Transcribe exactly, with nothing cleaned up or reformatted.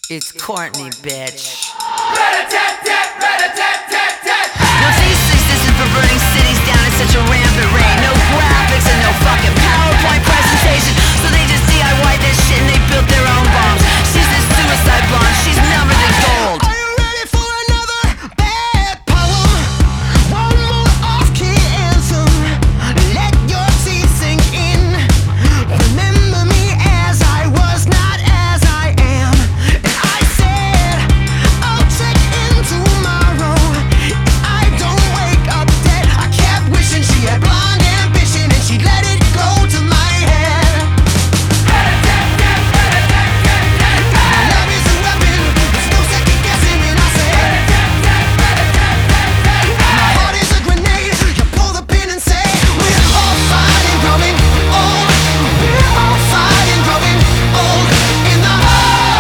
It's Courtney, bitch. Rat-a-tat-tat, rat-a-tat-tat-tat. No taste existence for burning cities down in such a rampant rage.